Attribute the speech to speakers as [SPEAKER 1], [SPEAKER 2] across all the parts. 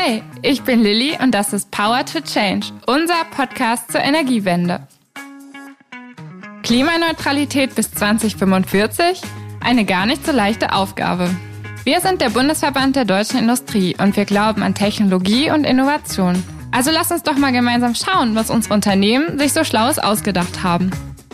[SPEAKER 1] Hi, ich bin Lilly und das ist Power to Change, unser Podcast zur Energiewende. Klimaneutralität bis 2045? Eine gar nicht so leichte Aufgabe. Wir sind der Bundesverband der deutschen Industrie und wir glauben an Technologie und Innovation. Also lass uns doch mal gemeinsam schauen, was unsere Unternehmen sich so Schlaues ausgedacht haben.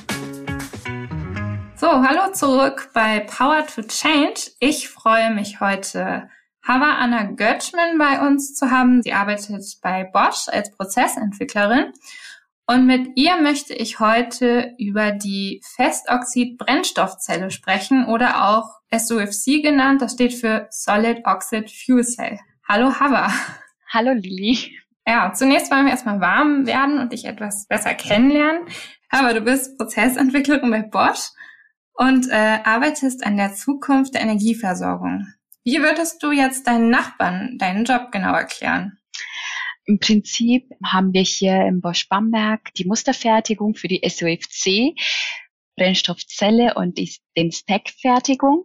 [SPEAKER 1] So, hallo zurück bei Power to Change. Ich freue mich heute, Hava Anna Götschmann bei uns zu haben. Sie arbeitet bei Bosch als Prozessentwicklerin. Und mit ihr möchte ich heute über die Festoxid-Brennstoffzelle sprechen oder auch SOFC genannt. Das steht für Solid Oxide Fuel Cell. Hallo Hava.
[SPEAKER 2] Hallo Lilly.
[SPEAKER 1] Ja, zunächst wollen wir erstmal warm werden und dich etwas besser kennenlernen. Hava, du bist Prozessentwicklerin bei Bosch und arbeitest an der Zukunft der Energieversorgung. Wie würdest du jetzt deinen Nachbarn deinen Job genau erklären?
[SPEAKER 2] Im Prinzip haben wir hier im Bosch Bamberg die Musterfertigung für die SOFC, Brennstoffzelle und den Stackfertigung.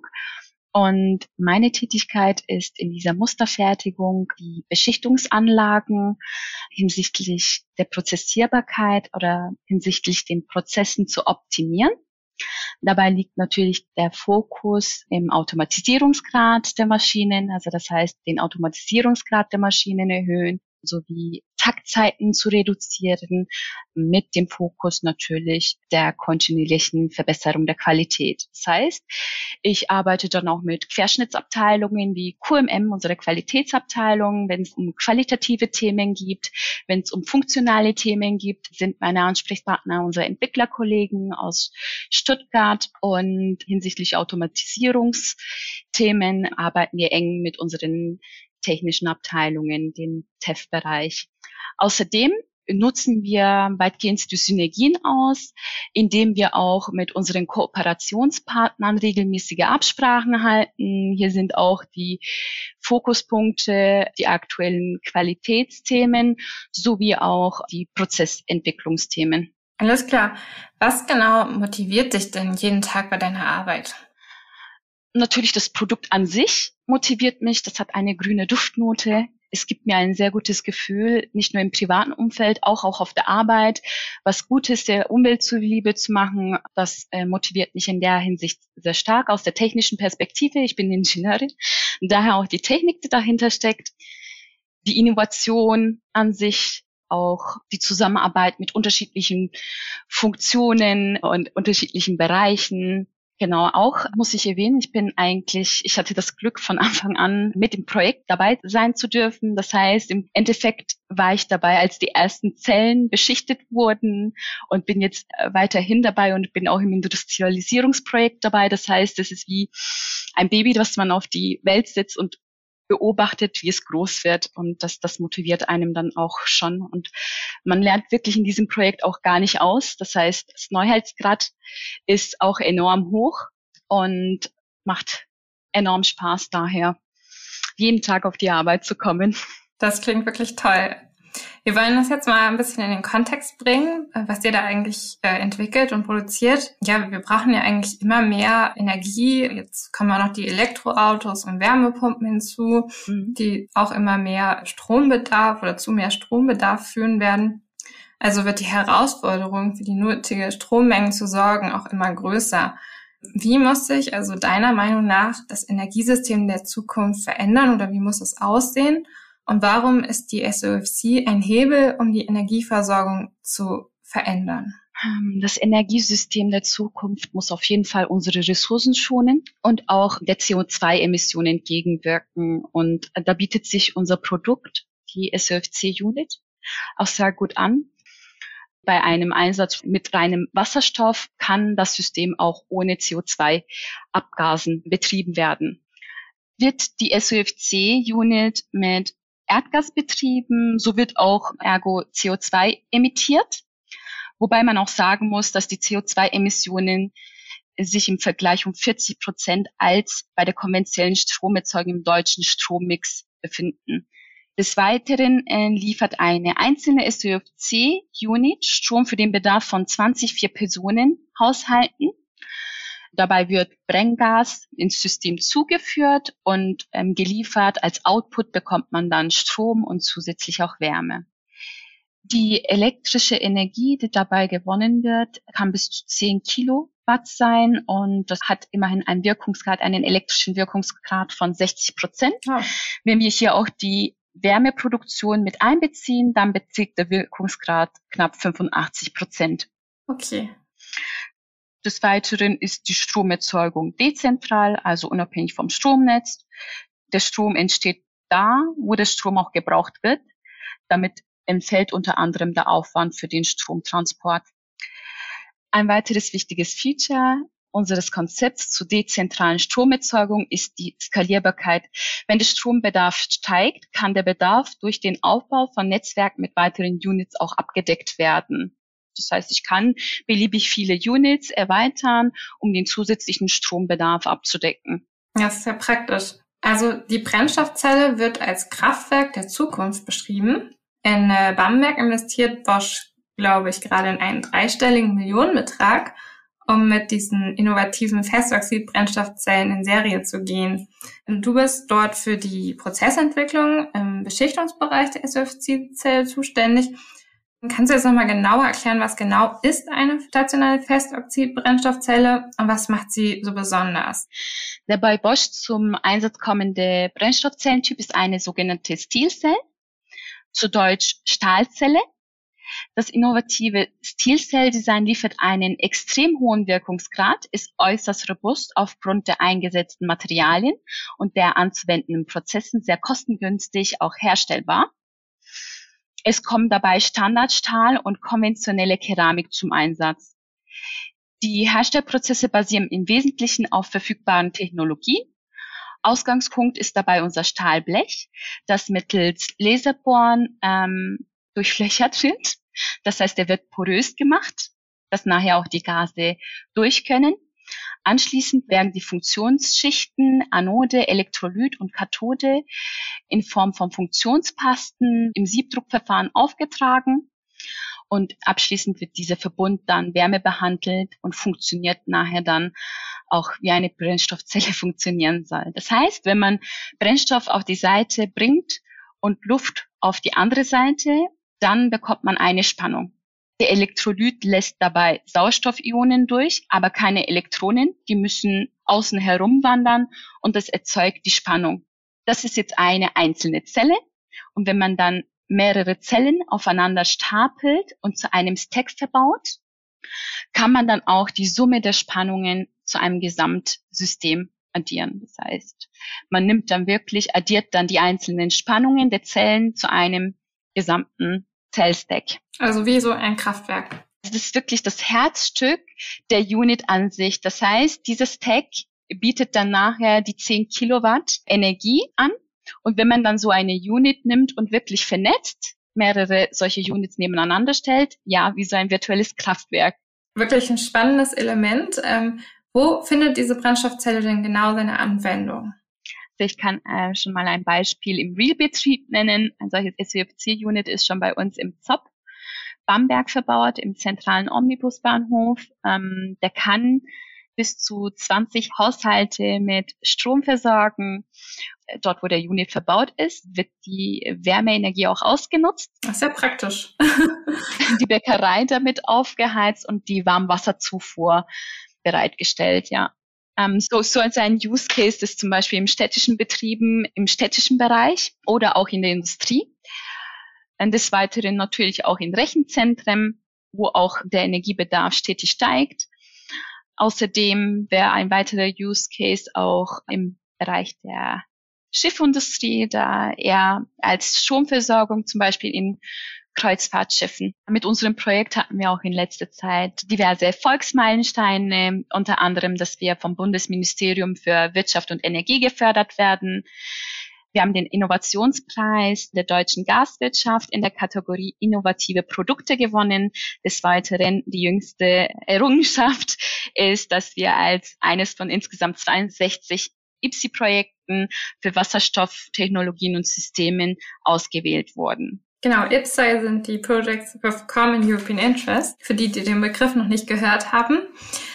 [SPEAKER 2] Und meine Tätigkeit ist in dieser Musterfertigung die Beschichtungsanlagen hinsichtlich der Prozessierbarkeit oder hinsichtlich den Prozessen zu optimieren. Dabei liegt natürlich der Fokus im Automatisierungsgrad der Maschinen, also das heißt, den Automatisierungsgrad der Maschinen erhöhen, sowie Taktzeiten zu reduzieren, mit dem Fokus natürlich der kontinuierlichen Verbesserung der Qualität. Das heißt, ich arbeite dann auch mit Querschnittsabteilungen wie QMM, unsere Qualitätsabteilung. Wenn es um qualitative Themen geht, wenn es um funktionale Themen geht, sind meine Ansprechpartner unsere Entwicklerkollegen aus Stuttgart. Und hinsichtlich Automatisierungsthemen arbeiten wir eng mit unseren technischen Abteilungen, den TEF-Bereich. Außerdem nutzen wir weitgehend die Synergien aus, indem wir auch mit unseren Kooperationspartnern regelmäßige Absprachen halten. Hier sind auch die Fokuspunkte, die aktuellen Qualitätsthemen sowie auch die Prozessentwicklungsthemen.
[SPEAKER 1] Alles klar. Was genau motiviert dich denn jeden Tag bei deiner Arbeit?
[SPEAKER 2] Natürlich das Produkt an sich motiviert mich. Das hat eine grüne Duftnote. Es gibt mir ein sehr gutes Gefühl, nicht nur im privaten Umfeld, auch auf der Arbeit, was Gutes der Umwelt zuliebe zu machen. Das motiviert mich in der Hinsicht sehr stark aus der technischen Perspektive. Ich bin Ingenieurin, daher auch die Technik, die dahinter steckt, die Innovation an sich, auch die Zusammenarbeit mit unterschiedlichen Funktionen und unterschiedlichen Bereichen. Genau, auch muss ich erwähnen, ich hatte das Glück von Anfang an mit dem Projekt dabei sein zu dürfen. Das heißt, im Endeffekt war ich dabei, als die ersten Zellen beschichtet wurden und bin jetzt weiterhin dabei und bin auch im Industrialisierungsprojekt dabei. Das heißt, es ist wie ein Baby, das man auf die Welt setzt und beobachtet, wie es groß wird, und das motiviert einem dann auch schon, und man lernt wirklich in diesem Projekt auch gar nicht aus. Das heißt, das Neuheitsgrad ist auch enorm hoch und macht enorm Spaß, daher jeden Tag auf die Arbeit zu kommen.
[SPEAKER 1] Das klingt wirklich toll. Wir wollen das jetzt mal ein bisschen in den Kontext bringen, was ihr da eigentlich entwickelt und produziert. Ja, wir brauchen ja eigentlich immer mehr Energie. Jetzt kommen auch noch die Elektroautos und Wärmepumpen hinzu, die auch immer mehr Strombedarf oder zu mehr Strombedarf führen werden. Also wird die Herausforderung, für die nötige Strommengen zu sorgen, auch immer größer. Wie muss sich also deiner Meinung nach das Energiesystem der Zukunft verändern oder wie muss es aussehen? Und warum ist die SOFC ein Hebel, um die Energieversorgung zu verändern?
[SPEAKER 2] Das Energiesystem der Zukunft muss auf jeden Fall unsere Ressourcen schonen und auch der CO2-Emissionen entgegenwirken. Und da bietet sich unser Produkt, die SOFC-Unit, auch sehr gut an. Bei einem Einsatz mit reinem Wasserstoff kann das System auch ohne CO2-Abgasen betrieben werden. Wird die SOFC-Unit mit Erdgas betrieben, so wird auch ergo CO2 emittiert, wobei man auch sagen muss, dass die CO2-Emissionen sich im Vergleich um 40% als bei der konventionellen Stromerzeugung im deutschen Strommix befinden. Des Weiteren liefert eine einzelne SOFC-Unit Strom für den Bedarf von 20 Vier-Personen-Haushalten. Dabei wird Brenngas ins System zugeführt und geliefert. Als Output bekommt man dann Strom und zusätzlich auch Wärme. Die elektrische Energie, die dabei gewonnen wird, kann bis zu 10 Kilowatt sein und das hat immerhin einen elektrischen Wirkungsgrad von 60%. Oh. Wenn wir hier auch die Wärmeproduktion mit einbeziehen, dann beträgt der Wirkungsgrad knapp 85%.
[SPEAKER 1] Okay.
[SPEAKER 2] Des Weiteren ist die Stromerzeugung dezentral, also unabhängig vom Stromnetz. Der Strom entsteht da, wo der Strom auch gebraucht wird. Damit entfällt unter anderem der Aufwand für den Stromtransport. Ein weiteres wichtiges Feature unseres Konzepts zur dezentralen Stromerzeugung ist die Skalierbarkeit. Wenn der Strombedarf steigt, kann der Bedarf durch den Aufbau von Netzwerken mit weiteren Units auch abgedeckt werden. Das heißt, ich kann beliebig viele Units erweitern, um den zusätzlichen Strombedarf abzudecken.
[SPEAKER 1] Ja, das ist ja praktisch. Also die Brennstoffzelle wird als Kraftwerk der Zukunft beschrieben. In Bamberg investiert Bosch, glaube ich, gerade in einen 3-stelligen Millionenbetrag, um mit diesen innovativen Festoxid-Brennstoffzellen in Serie zu gehen. Du bist dort für die Prozessentwicklung im Beschichtungsbereich der SOFC-Zelle zuständig. Kannst du jetzt nochmal genauer erklären, was genau ist eine stationäre Festoxid-Brennstoffzelle und was macht sie so besonders?
[SPEAKER 2] Der bei Bosch zum Einsatz kommende Brennstoffzellentyp ist eine sogenannte Steel-Cell, zu Deutsch Stahlzelle. Das innovative Steel-Cell-Design liefert einen extrem hohen Wirkungsgrad, ist äußerst robust aufgrund der eingesetzten Materialien und der anzuwendenden Prozessen, sehr kostengünstig auch herstellbar. Es kommen dabei Standardstahl und konventionelle Keramik zum Einsatz. Die Herstellprozesse basieren im Wesentlichen auf verfügbaren Technologien. Ausgangspunkt ist dabei unser Stahlblech, das mittels Laserbohren durchlöchert wird. Das heißt, er wird porös gemacht, dass nachher auch die Gase durch können. Anschließend werden die Funktionsschichten Anode, Elektrolyt und Kathode in Form von Funktionspasten im Siebdruckverfahren aufgetragen und abschließend wird dieser Verbund dann wärmebehandelt und funktioniert nachher dann auch wie eine Brennstoffzelle funktionieren soll. Das heißt, wenn man Brennstoff auf die Seite bringt und Luft auf die andere Seite, dann bekommt man eine Spannung. Der Elektrolyt lässt dabei Sauerstoffionen durch, aber keine Elektronen. Die müssen außen herum wandern und das erzeugt die Spannung. Das ist jetzt eine einzelne Zelle. Und wenn man dann mehrere Zellen aufeinander stapelt und zu einem Stack verbaut, kann man dann auch die Summe der Spannungen zu einem Gesamtsystem addieren. Das heißt, man addiert dann die einzelnen Spannungen der Zellen zu einem gesamten Zellstack.
[SPEAKER 1] Also wie so ein Kraftwerk.
[SPEAKER 2] Das ist wirklich das Herzstück der Unit an sich. Das heißt, dieses Stack bietet dann nachher die 10 Kilowatt Energie an. Und wenn man dann so eine Unit nimmt und wirklich vernetzt, mehrere solche Units nebeneinander stellt, ja, wie so ein virtuelles Kraftwerk.
[SPEAKER 1] Wirklich ein spannendes Element. Wo findet diese Brennstoffzelle denn genau seine Anwendung?
[SPEAKER 2] Ich kann schon mal ein Beispiel im Real-Betrieb nennen. Ein solches SOFC-Unit ist schon bei uns im ZOB Bamberg verbaut, im zentralen Omnibusbahnhof. Der kann bis zu 20 Haushalte mit Strom versorgen. Dort, wo der Unit verbaut ist, wird die Wärmeenergie auch ausgenutzt.
[SPEAKER 1] Das ist ja praktisch.
[SPEAKER 2] Die Bäckerei damit aufgeheizt und die Warmwasserzufuhr bereitgestellt, ja. So als ein Use Case ist zum Beispiel im städtischen Betrieben, im städtischen Bereich oder auch in der Industrie. Und des Weiteren natürlich auch in Rechenzentren, wo auch der Energiebedarf stetig steigt. Außerdem wäre ein weiterer Use Case auch im Bereich der Schiffindustrie, da eher als Stromversorgung zum Beispiel in Kreuzfahrtschiffen. Mit unserem Projekt hatten wir auch in letzter Zeit diverse Erfolgsmeilensteine, unter anderem, dass wir vom Bundesministerium für Wirtschaft und Energie gefördert werden. Wir haben den Innovationspreis der deutschen Gaswirtschaft in der Kategorie innovative Produkte gewonnen. Des Weiteren, die jüngste Errungenschaft ist, dass wir als eines von insgesamt 62 IPCEI-Projekten für Wasserstofftechnologien und Systemen ausgewählt wurden.
[SPEAKER 1] Genau, IPCEI sind die Projects of Common European Interest, für die den Begriff noch nicht gehört haben.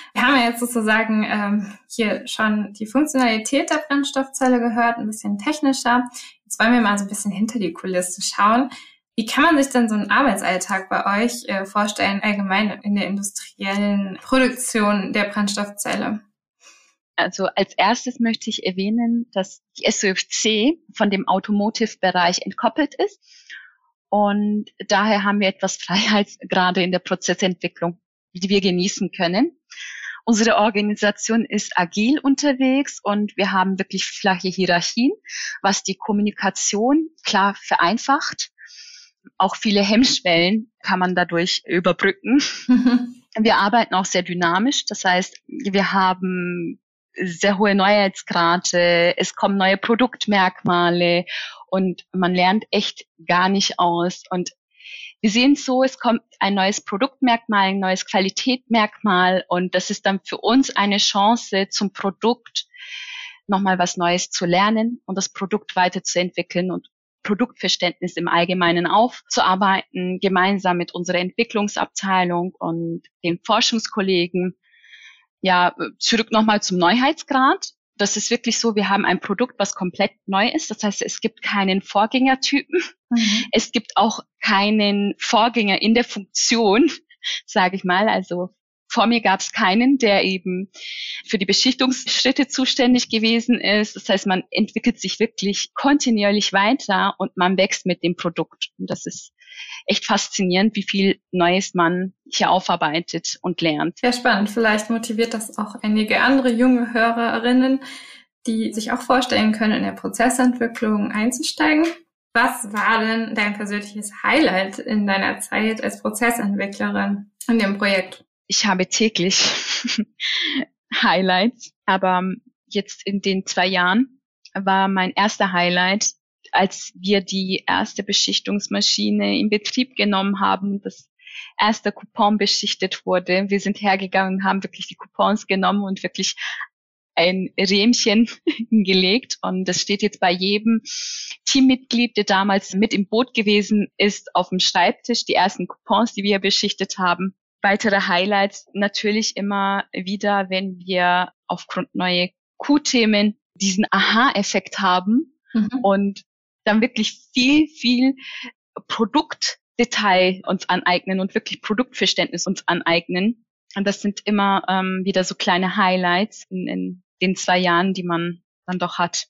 [SPEAKER 1] Wir haben ja jetzt sozusagen hier schon die Funktionalität der Brennstoffzelle gehört, ein bisschen technischer. Jetzt wollen wir mal so ein bisschen hinter die Kulissen schauen. Wie kann man sich denn so einen Arbeitsalltag bei euch vorstellen, allgemein in der industriellen Produktion der Brennstoffzelle?
[SPEAKER 2] Also als erstes möchte ich erwähnen, dass die SOFC von dem Automotive-Bereich entkoppelt ist. Und daher haben wir etwas Freiheitsgrade in der Prozessentwicklung, die wir genießen können. Unsere Organisation ist agil unterwegs und wir haben wirklich flache Hierarchien, was die Kommunikation klar vereinfacht. Auch viele Hemmschwellen kann man dadurch überbrücken. Wir arbeiten auch sehr dynamisch. Das heißt, wir haben sehr hohe Neuheitsgrade, es kommen neue Produktmerkmale und man lernt echt gar nicht aus. Und wir sehen es so, es kommt ein neues Produktmerkmal, ein neues Qualitätsmerkmal und das ist dann für uns eine Chance, zum Produkt nochmal was Neues zu lernen und das Produkt weiterzuentwickeln und Produktverständnis im Allgemeinen aufzuarbeiten, gemeinsam mit unserer Entwicklungsabteilung und den Forschungskollegen. Ja, zurück nochmal zum Neuheitsgrad. Das ist wirklich so, wir haben ein Produkt, was komplett neu ist. Das heißt, es gibt keinen Vorgängertypen. Es gibt auch keinen Vorgänger in der Funktion, sage ich mal. Also vor mir gab es keinen, der eben für die Beschichtungsschritte zuständig gewesen ist. Das heißt, man entwickelt sich wirklich kontinuierlich weiter und man wächst mit dem Produkt. Und das ist echt faszinierend, wie viel Neues man hier aufarbeitet und lernt.
[SPEAKER 1] Ja, spannend. Vielleicht motiviert das auch einige andere junge Hörerinnen, die sich auch vorstellen können, in der Prozessentwicklung einzusteigen. Was war denn dein persönliches Highlight in deiner Zeit als Prozessentwicklerin in dem Projekt?
[SPEAKER 2] Ich habe täglich Highlights, aber jetzt in den 2 Jahren war mein erster Highlight, als wir die erste Beschichtungsmaschine in Betrieb genommen haben, das erste Coupon beschichtet wurde. Wir sind hergegangen, haben wirklich die Coupons genommen und wirklich ein Rähmchen gelegt. Und das steht jetzt bei jedem Teammitglied, der damals mit im Boot gewesen ist, auf dem Schreibtisch, die ersten Coupons, die wir beschichtet haben. Weitere Highlights natürlich immer wieder, wenn wir aufgrund neuer Q-Themen diesen Aha-Effekt haben und dann wirklich viel Produktdetail uns aneignen und wirklich Produktverständnis uns aneignen. Und das sind immer wieder so kleine Highlights in den 2 Jahren, die man dann doch hat.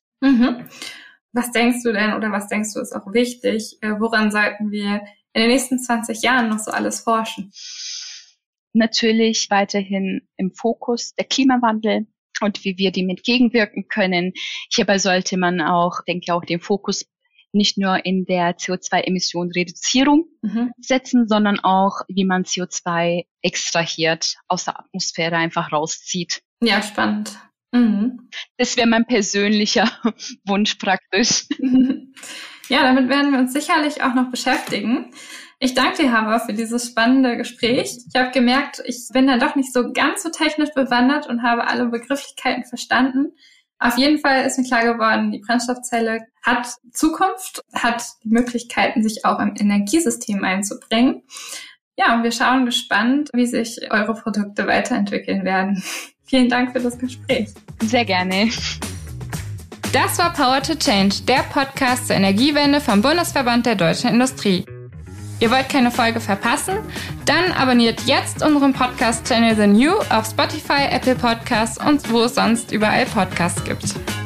[SPEAKER 1] Was denkst du denn oder was denkst du ist auch wichtig? Woran sollten wir in den nächsten 20 Jahren noch so alles forschen?
[SPEAKER 2] Natürlich weiterhin im Fokus der Klimawandel und wie wir dem entgegenwirken können. Hierbei sollte man auch, denke ich, auch den Fokus nicht nur in der CO2-Emissionenreduzierung setzen, sondern auch, wie man CO2 extrahiert, aus der Atmosphäre einfach rauszieht.
[SPEAKER 1] Ja, spannend.
[SPEAKER 2] Das wäre mein persönlicher Wunsch praktisch.
[SPEAKER 1] Ja, damit werden wir uns sicherlich auch noch beschäftigen. Ich danke dir, Hava, für dieses spannende Gespräch. Ich habe gemerkt, ich bin dann doch nicht so ganz so technisch bewandert und habe alle Begrifflichkeiten verstanden. Auf jeden Fall ist mir klar geworden, die Brennstoffzelle hat Zukunft, hat die Möglichkeiten, sich auch im Energiesystem einzubringen. Ja, und wir schauen gespannt, wie sich eure Produkte weiterentwickeln werden. Vielen Dank für das Gespräch.
[SPEAKER 2] Sehr gerne.
[SPEAKER 1] Das war Power to Change, der Podcast zur Energiewende vom Bundesverband der Deutschen Industrie. Ihr wollt keine Folge verpassen? Dann abonniert jetzt unseren Podcast-Channel The New auf Spotify, Apple Podcasts und wo es sonst überall Podcasts gibt.